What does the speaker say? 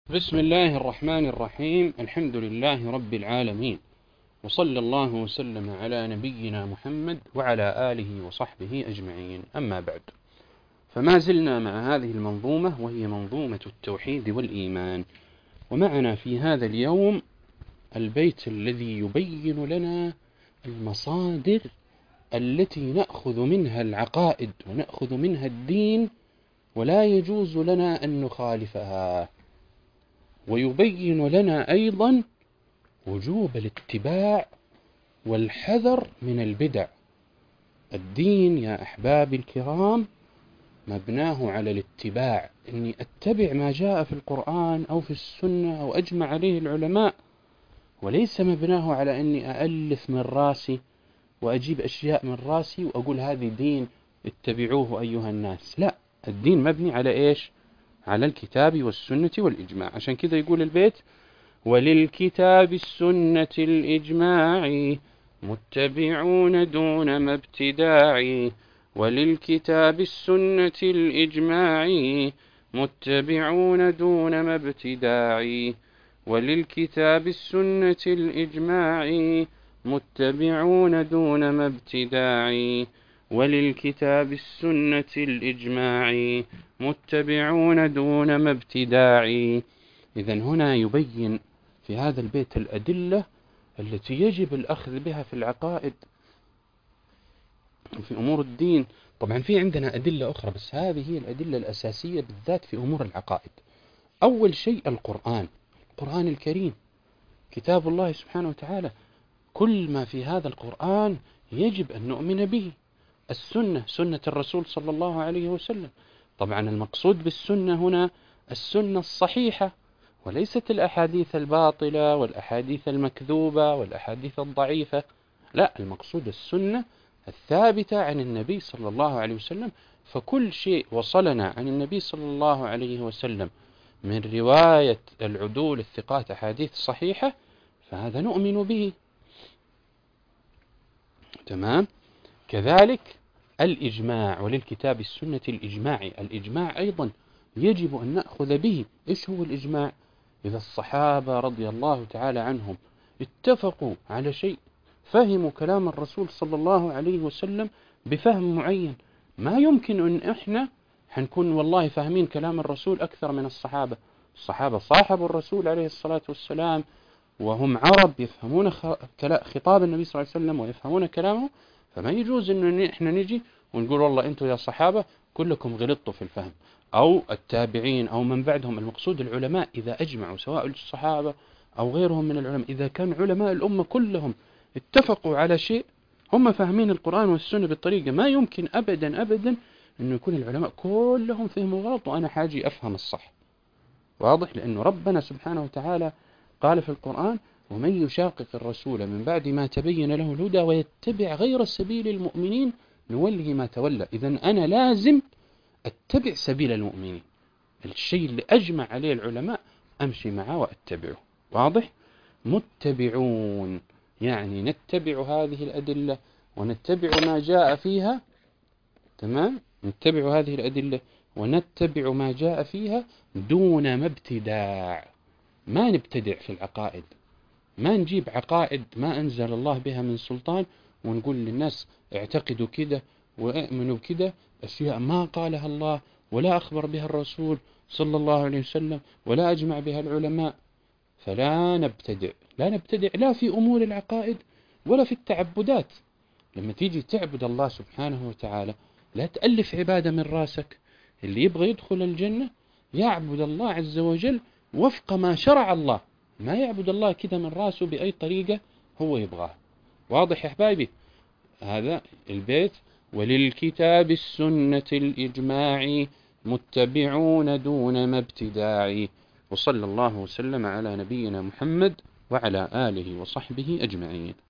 بسم الله الرحمن الرحيم. الحمد لله رب العالمين، وصلى الله وسلم على نبينا محمد وعلى آله وصحبه أجمعين. أما بعد، فما زلنا مع هذه المنظومة، وهي منظومة التوحيد والإيمان. ومعنا في هذا اليوم البيت الذي يبين لنا المصادر التي نأخذ منها العقائد ونأخذ منها الدين، ولا يجوز لنا أن نخالفها. ويبين لنا أيضا وجوب الاتباع والحذر من البدع. الدين يا أحبابي الكرام مبناه على الاتباع، إني أتبع ما جاء في القرآن أو في السنة أو أجمع عليه العلماء، وليس مبناه على أني أألف من راسي وأجيب أشياء من راسي وأقول هذه دين اتبعوه أيها الناس. لا، الدين مبني على إيش؟ على الكتاب والسنة والإجماع. عشان كذا يقول البيت: وللكتاب السنة الإجماع متبعون دون ما ابتداع. وللكتاب السنة الإجماع متبعون دون ما ابتداع. وللكتاب السنة الإجماع متبعون دون ما ابتداع. وللكتاب السنة الإجماع متبعون دون ما ابتداع. إذن هنا يبين في هذا البيت الأدلة التي يجب الأخذ بها في العقائد وفي أمور الدين. طبعا في عندنا أدلة أخرى، بس هذه هي الأدلة الأساسية بالذات في أمور العقائد. أول شيء القرآن الكريم، كتاب الله سبحانه وتعالى. كل ما في هذا القرآن يجب أن نؤمن به. السنة، سنة الرسول صلى الله عليه وسلم. طبعا المقصود بالسنة هنا السنة الصحيحة، وليست الأحاديث الباطلة والأحاديث المكذوبة والأحاديث الضعيفة. لا، المقصود السنة الثابتة عن النبي صلى الله عليه وسلم. فكل شيء وصلنا عن النبي صلى الله عليه وسلم من رواية العدول الثقات أحاديث صحيحة، فهذا نؤمن به. تمام. كذلك الإجماع، وللكتاب السنة الإجماعي. الإجماع أيضا يجب أن نأخذ به. إيش هو الإجماع؟ إذا الصحابة رضي الله تعالى عنهم اتفقوا على شيء، فهموا كلام الرسول صلى الله عليه وسلم بفهم معين، ما يمكن أن إحنا حنكون والله فاهمين كلام الرسول أكثر من الصحابة. الصحابة صاحبوا الرسول عليه الصلاة والسلام، وهم عرب يفهمون خطاب النبي صلى الله عليه وسلم ويفهمون كلامه. فما يجوز أن إحنا نجي ونقول والله أنتم يا صحابة كلكم غلطتوا في الفهم، أو التابعين أو من بعدهم. المقصود العلماء إذا أجمعوا، سواء الصحابة أو غيرهم من العلماء، إذا كان علماء الأمة كلهم اتفقوا على شيء، هم فاهمين القرآن والسنة بالطريقة، ما يمكن أبدا أبدا أنه يكون العلماء كلهم فهموا غلط وأنا حاجي أفهم الصح. واضح؟ لأنه ربنا سبحانه وتعالى قال في القرآن: ومن يشاقق الرسول من بعد ما تبين له الهدى ويتبع غير سبيل المؤمنين نوله ما تولى. إذن أنا لازم أتبع سبيل المؤمنين، الشيء اللي أجمع عليه العلماء أمشي معه وأتبعه. واضح؟ متبعون يعني نتبع هذه الأدلة ونتبع ما جاء فيها. تمام؟ نتبع هذه الأدلة ونتبع ما جاء فيها دون ما ابتداع. ما نبتدع في العقائد، ما نجيب عقائد ما أنزل الله بها من سلطان ونقول للناس اعتقدوا كده وأؤمنوا كده، أشياء ما قالها الله ولا أخبر بها الرسول صلى الله عليه وسلم ولا أجمع بها العلماء. فلا نبتدع، لا نبتدع لا في أمور العقائد ولا في التعبدات. لما تيجي تعبد الله سبحانه وتعالى لا تألف عبادة من راسك. اللي يبغى يدخل الجنة يعبد الله عز وجل وفق ما شرع الله، ما يعبد الله كذا من راسه بأي طريقة هو يبغاه. واضح يا حبايبي؟ هذا البيت: وللكتاب السنة الإجماع متبعون دون ما ابتداع. وصلى الله وسلم على نبينا محمد وعلى آله وصحبه أجمعين.